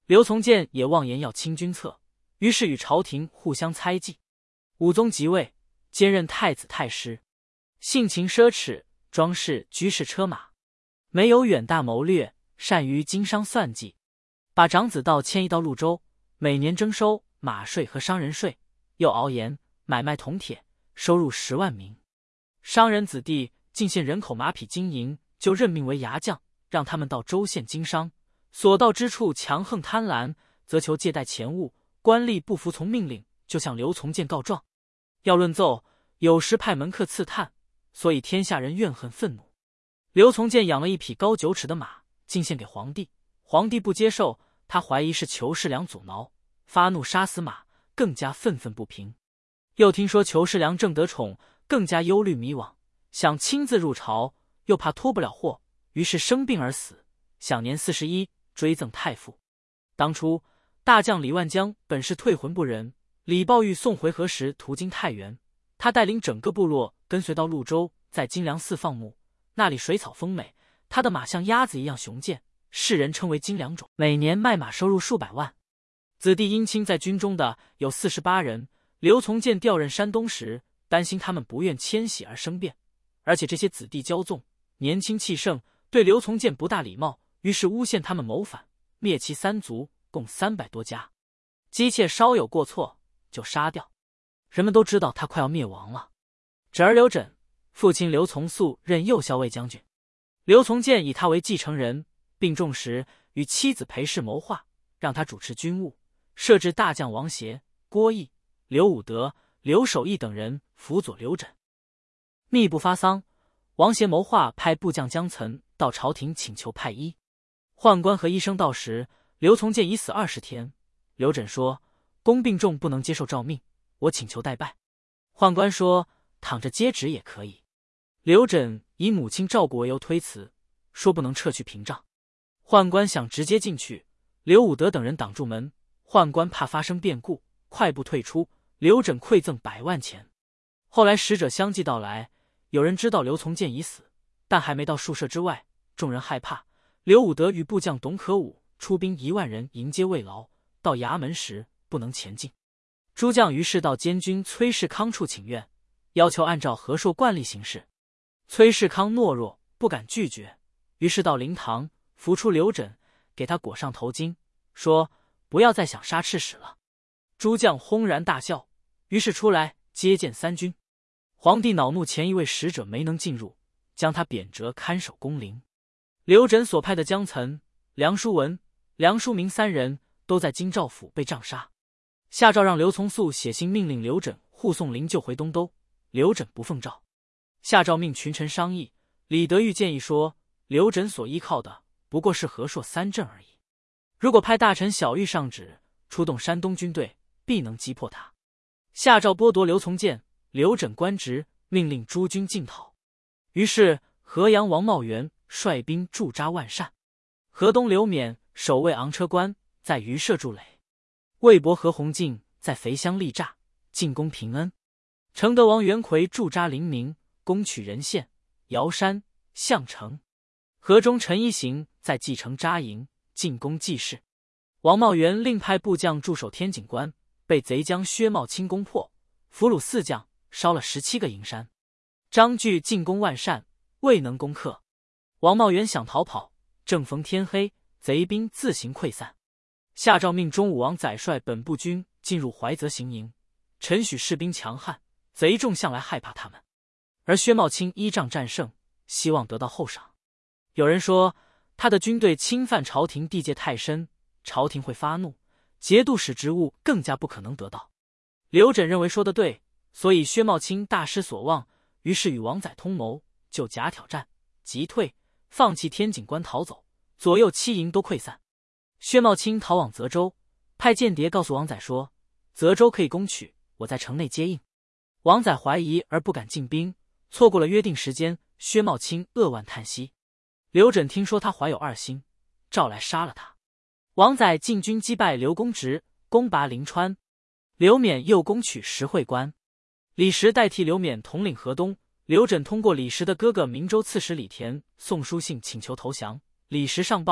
[SPEAKER 1] 刘从谏也妄言要清君侧，于是与朝廷互相猜忌。武宗即位，兼任太子太师，性情奢侈，装饰居士车马，没有远大谋略，善于经商算计，把长子道迁移到潞州，每年征收马税和商人税，又熬盐买卖铜铁，收入10万名。商人子弟进献人口马匹金银，就任命为牙将，让他们到州县经商，所到之处强横贪婪，则求借贷钱物，官吏不服从命令，就向刘从谏告状。要论奏，有时派门客刺探，所以天下人怨恨愤怒。刘从谏养了一匹高9尺的马，进献给皇帝，皇帝不接受，他怀疑是裘世良阻挠，发怒杀死马，更加愤愤不平。又听说裘世良正得宠，更加忧虑迷惘，想亲自入朝，又怕拖不了祸，于是生病而死，享年41，追赠太傅。当初大将李万江本是退魂不仁，李抱玉送回纥时途经太原，他带领整个部落跟随到潞州，在金梁寺放牧，那里水草丰美，他的马像鸭子一样雄健，世人称为金梁种，每年卖马收入数百万。子弟姻亲在军中的有48人，刘从谏调任山东时，担心他们不愿迁徙而生变，而且这些子弟骄纵，年轻气盛，对刘从谏不大礼貌，于是诬陷他们谋反，灭其3族，共300多家。姬妾稍有过错就杀掉，人们都知道他快要灭亡了。侄儿刘轸，父亲刘从素任右校尉将军，刘从谏以他为继承人，病重时与妻子裴氏谋划，让他主持军务，设置大将王协、郭毅、刘武德、刘守义等人辅佐刘轸。密不发丧，王协谋划派部将江岑到朝廷请求派医。宦官和医生到时，刘从谏已死20天。刘轸说：“公病重，不能接受诏命，我请求代拜。”宦官说：“躺着接旨也可以。”刘轸以母亲照顾为由推辞，说不能撤去屏障。宦官想直接进去，刘武德等人挡住门，宦官怕发生变故，快步退出。刘轸馈赠100万钱。后来使者相继到来，有人知道刘从谏已死，但还没到宿舍之外，众人害怕。刘武德与部将董可武出兵1万人迎接慰劳，到衙门时不能前进。诸将于是到监军崔世康处请愿，要求按照和硕惯例行事。崔世康懦弱，不敢拒绝，于是到灵堂扶出刘轸，给他裹上头巾，说：“不要再想杀赤使了。”诸将轰然大笑，于是出来接见3军。皇帝恼怒前一位使者没能进入，将他贬谪看守宫陵。刘轸所派的江岑、梁叔文、梁叔明3人都在京兆府被杖杀。下诏让刘从素写信命令刘轸护送灵柩回东都，刘轸不奉诏。下诏命群臣商议，李德裕建议说，刘轸所依靠的不过是和硕3镇而已，如果派大臣小玉上旨，出动山东军队，必能击破他。下诏剥夺刘从谏、刘轸官职，命令诸军进讨。于是河阳王茂元率兵驻扎万善，河东刘勉守卫昂车关，在榆社筑垒；魏博何弘进在肥乡立栅，进攻平恩；承德王袁奎驻扎临明，攻取任县、瑶山、项城；河中陈一行在蓟城扎营，进攻济世。王茂元另派部将驻守天井关，被贼将薛茂清攻破，俘虏4将，烧了17个营山。张据进攻万善，未能攻克。王茂元想逃跑，正逢天黑，贼兵自行溃散。下诏命忠武王载率本部军进入怀泽行营，陈许士兵强悍，贼众向来害怕他们，而薛茂清依仗战胜，希望得到厚赏。有人说他的军队侵犯朝廷地界太深，朝廷会发怒，节度使职务更加不可能得到。刘轸认为说得对，所以薛茂清大失所望，于是与王载通谋，就假挑战，急退，放弃天井关逃走，左右7营都溃散。薛茂清逃往泽州，派间谍告诉王载说，泽州可以攻取，我在城内接应。王载怀疑而不敢进兵，错过了约定时间，薛茂清扼腕叹息。刘轸听说他怀有2心，召来杀了他。王载进军击败刘公直，攻拔临川。刘勉又攻取石会关，李时代替刘勉统领河东。刘轸通过李时的哥哥明州刺史李田送书信请求投降，李时上报，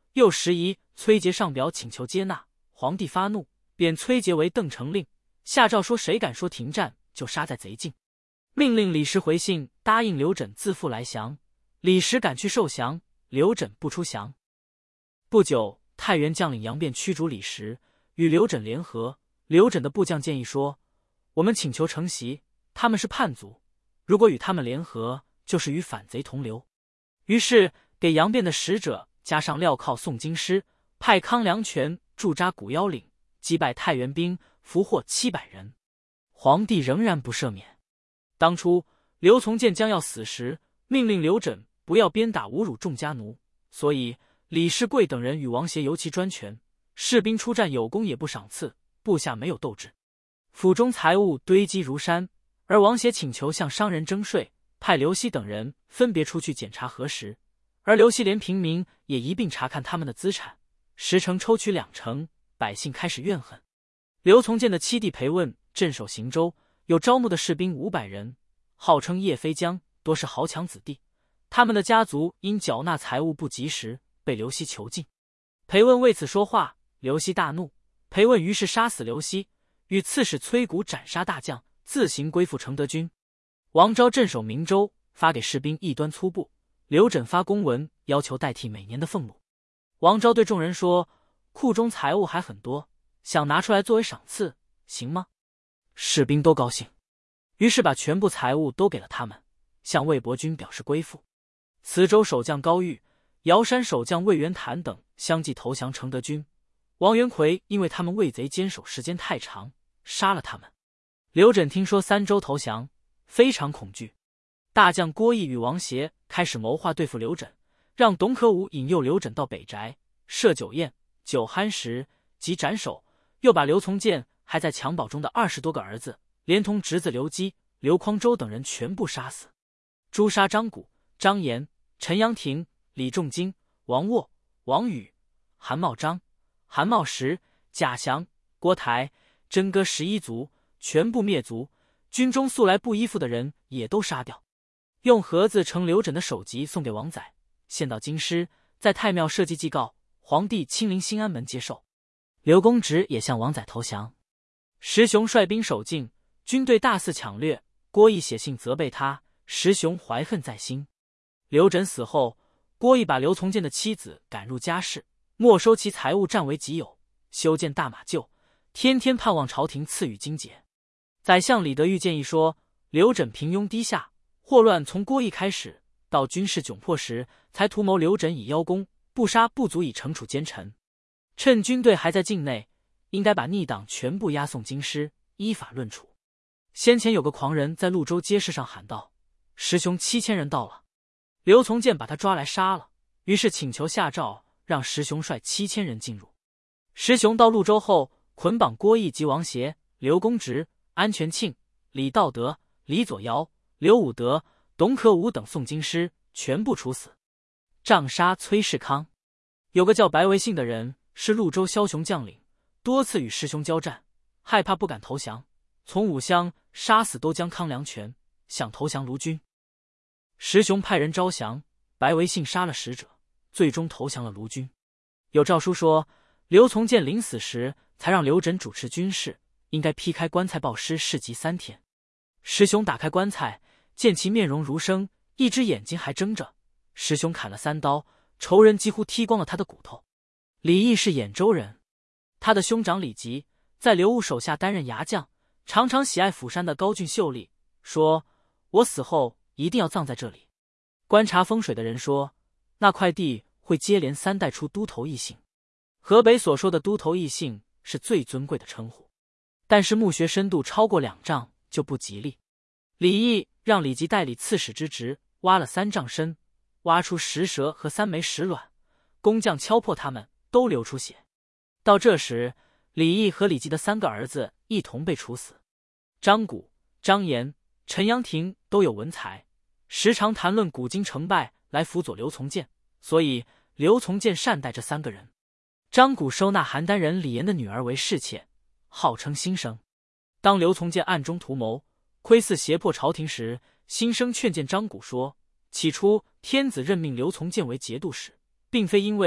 [SPEAKER 1] 又时移崔杰上表请求接纳，皇帝发怒，贬崔杰为邓成令，下诏说谁敢说停战，就杀在贼境。命令李时回信答应刘轸自负来降，李时赶去受降，刘轸不出降。不久，太原将领杨辩驱逐李时，与刘轸联合。刘轸的部将建议说：“我们请求承袭，他们是叛族，如果与他们联合，就是与反贼同流。”于是给杨辩的使者加上镣铐送京师，派康梁权驻扎古腰岭，击败太原兵，俘获700人。皇帝仍然不赦免。当初刘从谏将要死时，命令刘轸不要鞭打侮辱众家奴，所以李世贵等人与王协尤其专权，士兵出战有功也不赏赐，部下没有斗志，府中财物堆积如山。而王协请求向商人征税，派刘熙等人分别出去检查核实，而刘熙连平民也一并查看他们的资产，10成抽取2成，百姓开始怨恨。刘从谏的七弟裴问镇守行州，有招募的士兵500人，号称叶飞将，多是豪强子弟。他们的家族因缴纳财物不及时，被刘熙囚禁。裴问为此说话，刘熙大怒。裴问于是杀死刘熙，与刺史崔谷斩杀大将，自行归附承德军。王昭镇守明州，发给士兵异端粗布。刘轸发公文，要求代替每年的俸禄。王昭对众人说：“库中财物还很多，想拿出来作为赏赐，行吗？”士兵都高兴，于是把全部财物都给了他们，向魏博军表示归附。磁州守将高玉、瑶山守将魏元谭等相继投降承德军。王元奎因为他们为贼坚守时间太长，杀了他们。刘轸听说3州投降，非常恐惧。大将郭毅与王协开始谋划对付刘轸，让董可武引诱刘轸到北宅设酒宴，酒酣时即斩首，又把刘从谏还在襁褓中的20多个儿子，连同侄子刘基、刘匡周等人全部杀死。诛杀张古、张延、陈阳廷、李仲京、王沃、王宇、韩茂章、韩茂实、贾祥、郭台、真哥11族，全部灭族。军中素来不依附的人也都杀掉。用盒子盛刘轸的首级送给王载，献到京师，在太庙设祭祭告，皇帝亲临新安门接受。刘公直也向王载投降。石雄率兵守境，军队大肆抢掠，郭毅写信责备他，石雄怀恨在心。刘轸死后，郭毅把刘从谏的妻子赶入家室，没收其财物占为己有，修建大马厩，天天盼望朝廷赐予金节。宰相李德裕建议说，刘轸平庸低下，祸乱从郭毅开始，到军事窘迫时，才图谋刘轸以邀功，不杀不足以惩处奸臣。趁军队还在境内，应该把逆党全部押送京师，依法论处。先前有个狂人在潞州街市上喊道：“石雄7000人到了。”刘从谏把他抓来杀了，于是请求下诏让石雄率7000人进入。石雄到潞州后，捆绑郭毅及王协、刘公直、安全庆、李道德、李左尧、刘武德、董可武等送京师，全部处死。杖杀崔世康。有个叫白维信的人是潞州枭雄将领，多次与师兄交战，害怕不敢投降，从武乡杀死都江康梁权，想投降卢军。石雄派人招降，白维信杀了使者，最终投降了卢军。有诏书说，刘从谏临死时才让刘轸主持军事，应该劈开棺材报尸事疾3天。石雄打开棺材，见其面容如生，一只眼睛还睁着。石雄砍了3刀，仇人几乎剃光了他的骨头。李毅是兖州人，他的兄长李吉在刘武手下担任牙将，常常喜爱釜山的高峻秀丽，说：“我死后一定要葬在这里。”观察风水的人说，那块地会接连3代出都头异姓。河北所说的都头异姓是最尊贵的称呼，但是墓穴深度超过2丈就不吉利。李毅让李吉代理刺史之职，挖了3丈深，挖出石蛇和3枚石卵，工匠敲破它们，都流出血。到这时，李毅和李吉的3个儿子一同被处死。张古、张延、陈阳廷都有文采，时常谈论古今成败来辅佐刘从谏，所以刘从谏善待这3个人。张古收纳邯郸人李严的女儿为侍妾，号称新生。当刘从谏暗中图谋，窥伺胁迫朝廷时，新生劝谏张古说，起初天子任命刘从谏为节度使，并非因为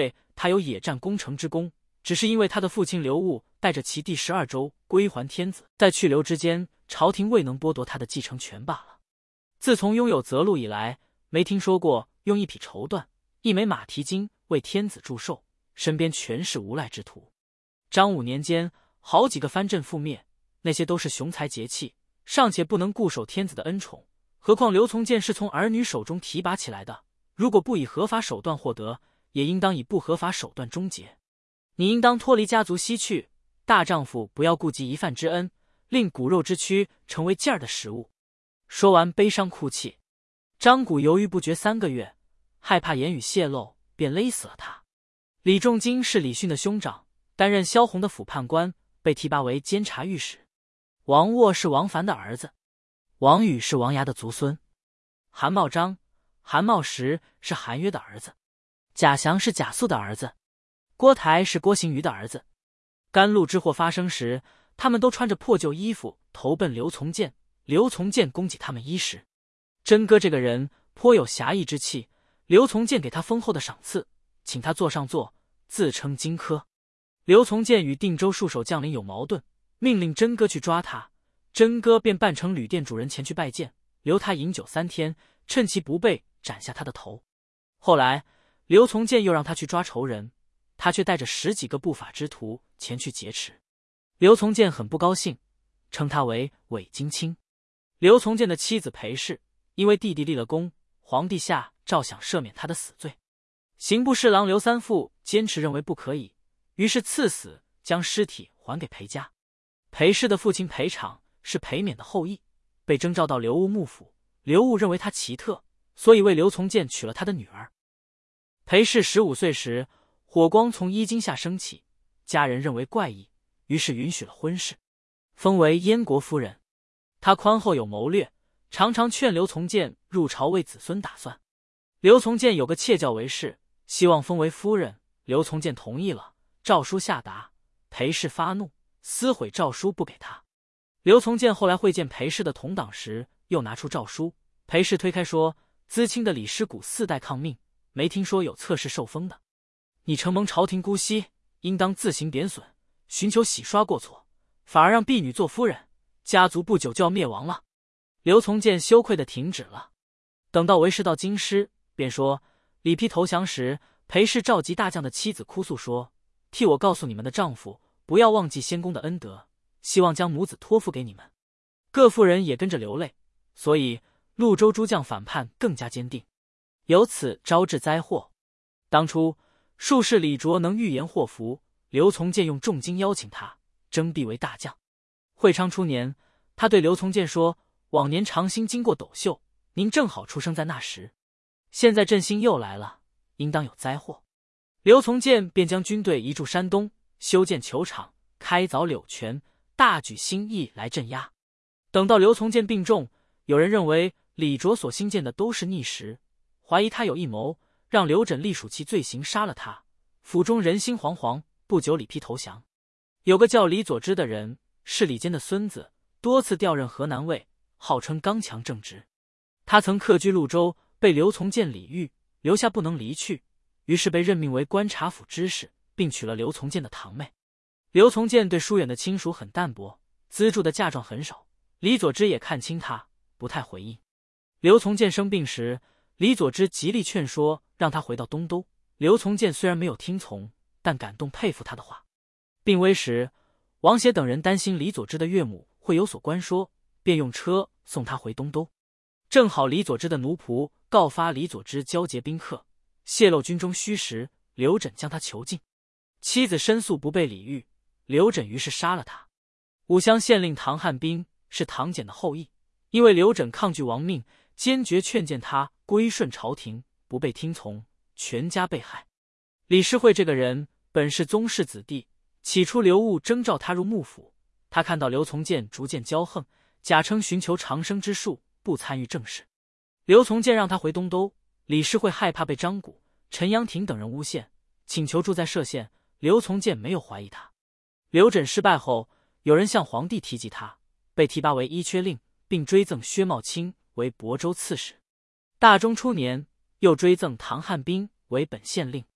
[SPEAKER 1] 他有野战攻城之功，只是因为他的父亲刘戊带着其第12州归还天子，在去留之间，朝廷未能剥夺他的继承权罢了。自从拥有泽禄以来，没听说过用一匹绸缎、一枚马蹄金为天子祝寿，身边全是无赖之徒。张武年间，好几个藩镇覆灭，那些都是雄才杰气，尚且不能固守天子的恩宠，何况刘从谏是从儿女手中提拔起来的，如果不以合法手段获得，也应当以不合法手段终结。你应当脱离家族西去，大丈夫不要顾及一饭之恩，令骨肉之躯成为劲儿的食物。说完悲伤哭泣。张古犹豫不决3个月，害怕言语泄露，便勒死了他。李仲经是李训的兄长，担任萧红的府判官，被提拔为监察御史。王沃是王凡的儿子，王宇是王牙的族孙，韩茂章、韩茂实是韩约的儿子，贾祥是贾肃的儿子，郭台是郭行瑜的儿子。甘露之祸发生时，他们都穿着破旧衣服投奔刘从谏，刘从谏供给他们衣食。真哥这个人颇有侠义之气，刘从谏给他丰厚的赏赐，请他坐上座，自称荆轲。刘从谏与定州戍守将领有矛盾，命令真哥去抓他，真哥便扮成旅店主人前去拜见，留他饮酒3天，趁其不备斩下他的头。后来刘从谏又让他去抓仇人，他却带着10几个不法之徒前去劫持。刘从谏很不高兴，称他为伪荆卿。刘从谏的妻子裴氏因为弟弟立了功，皇帝下诏想赦免他的死罪。刑部侍郎刘三父坚持认为不可以，于是赐死，将尸体还给裴家。裴氏的父亲裴昶是裴冕的后裔，被征召到刘戊幕府，刘戊认为他奇特，所以为刘从谏娶了他的女儿。裴氏15岁时，火光从衣襟下升起，家人认为怪异，于是允许了婚事，封为燕国夫人。他宽厚有谋略，常常劝刘从谏入朝为子孙打算。刘从谏有个妾叫韦氏，希望封为夫人，刘从谏同意了，诏书下达，裴氏发怒，撕毁诏书不给他。刘从谏后来会见裴氏的同党时，又拿出诏书，裴氏推开说，资清的李师古4代抗命，没听说有侧室受封的，你承蒙朝廷姑息，应当自行贬损，寻求洗刷过错，反而让婢女做夫人，家族不久就要灭亡了。刘从谏羞愧地停止了。等到韦氏到京师，便说李丕投降时，裴氏召集大将的妻子哭诉说，替我告诉你们的丈夫，不要忘记先公的恩德，希望将母子托付给你们。各妇人也跟着流泪，所以潞州诸将反叛更加坚定，由此招致灾祸。当初术士李卓能预言祸福，刘从谏用重金邀请他，征辟为大将。会昌初年，他对刘从谏说，往年长兴经过斗秀，您正好出生在那时，现在振兴又来了，应当有灾祸。刘从谏便将军队移驻山东，修建球场，开凿柳泉，大举兴义来镇压。等到刘从谏病重，有人认为李卓所兴建的都是逆时，怀疑他有异谋，让刘枕隶属其罪行杀了他。府中人心惶惶，不久李丕投降。有个叫李佐之的人，是李坚的孙子，多次调任河南尉，号称刚强正直。他曾客居潞州，被刘从谏礼遇，留下不能离去，于是被任命为观察府知事，并娶了刘从谏的堂妹。刘从谏对疏远的亲属很淡薄，资助的嫁妆很少，李佐之也看清他，不太回应。刘从谏生病时，李佐之极力劝说，让他回到东都。刘从谏虽然没有听从，但感动佩服他的话。病危时，王协等人担心李佐之的岳母会有所关说，便用车送他回东都。正好李佐之的奴仆告发李佐之交结宾客，泄露军中虚实，刘枕将他囚禁。妻子申诉不被礼遇，刘枕于是杀了他。武乡县令唐汉斌是唐简的后裔，因为刘枕抗拒王命，坚决劝谏他归顺朝廷，不被听从，全家被害。李师惠这个人本是宗室子弟，起初刘戊征召他入幕府，他看到刘从谏逐渐骄横，假称寻求长生之术，不参与政事。刘从谏让他回东都，李师惠害怕被张古、陈阳廷等人诬陷，请求住在歙县。刘从谏没有怀疑他。刘枕失败后，有人向皇帝提及他，被提拔为伊阙令，并追赠薛茂卿为亳州刺史。大中初年，又追赠唐汉斌为本县令。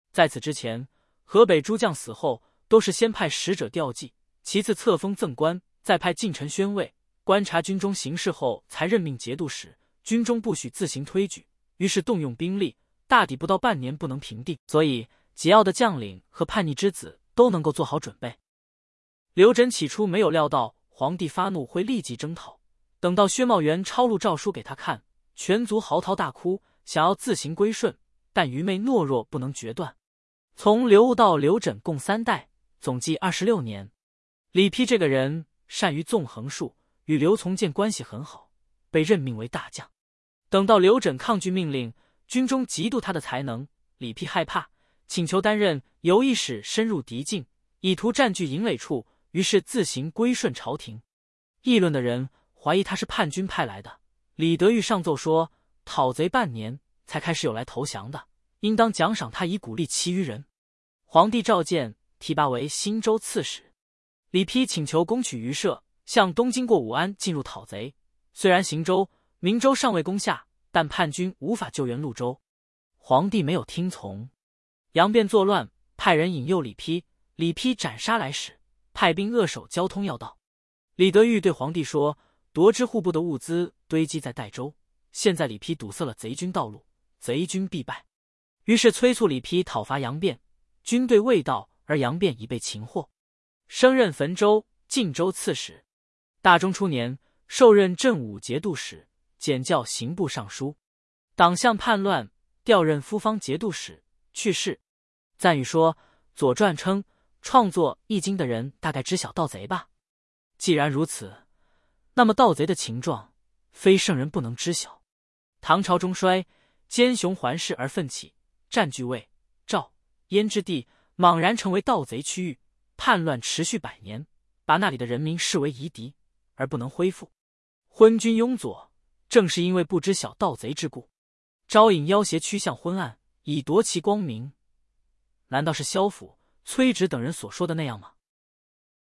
[SPEAKER 1] 在此之前，河北诸将死后，都是先派使者吊祭，其次册封赠官，再派近臣宣慰，观察军中形势后，才任命节度使。军中不许自行推举，于是动用兵力，大抵不到半年不能平定。所以桀骜的将领和叛逆之子都能够做好准备。刘轸起初没有料到皇帝发怒会立即征讨，等到薛茂元抄录诏书给他看，全族嚎啕大哭，想要自行归顺，但愚昧懦弱，不能决断。从刘鹜到刘轸共3代，总计26年。李丕这个人善于纵横术，与刘从谏关系很好，被任命为大将。等到刘轸抗拒命令，军中嫉妒他的才能，李丕害怕，请求担任游议使，深入敌境，以图占据营垒处，于是自行归顺朝廷。议论的人怀疑他是叛军派来的。李德裕上奏说，讨贼半年才开始有来投降的，应当奖赏他，以鼓励其余人。皇帝召见，提拔为新州刺史。李丕请求攻取榆社，向东经过武安进入讨贼。虽然邢州、明州尚未攻下，但叛军无法救援潞州。皇帝没有听从，杨变作乱，派人引诱李丕，李丕斩杀来使，派兵扼守交通要道。李德裕对皇帝说，夺之户部的物资堆积在代州，现在李丕堵塞了贼军道路，贼军必败。于是催促李丕讨伐杨变，军队未到，而杨变已被擒获，升任汾州、晋州刺史。大中初年，受任镇武节度使，检校刑部尚书。党项叛乱，调任夫方节度使，去世。赞语说，《左传》称，创作《易经》的人大概知晓盗贼吧？既然如此，那么盗贼的情状，非圣人不能知晓。唐朝中衰，奸雄环视而奋起，占据魏、赵、燕之地，莽然成为盗贼区域，叛乱持续100年，把那里的人民视为夷狄，而不能恢复。昏君庸左，正是因为不知晓盗贼之故，招引要挟趋向昏暗，以夺其光明。难道是萧府、崔植等人所说的那样吗？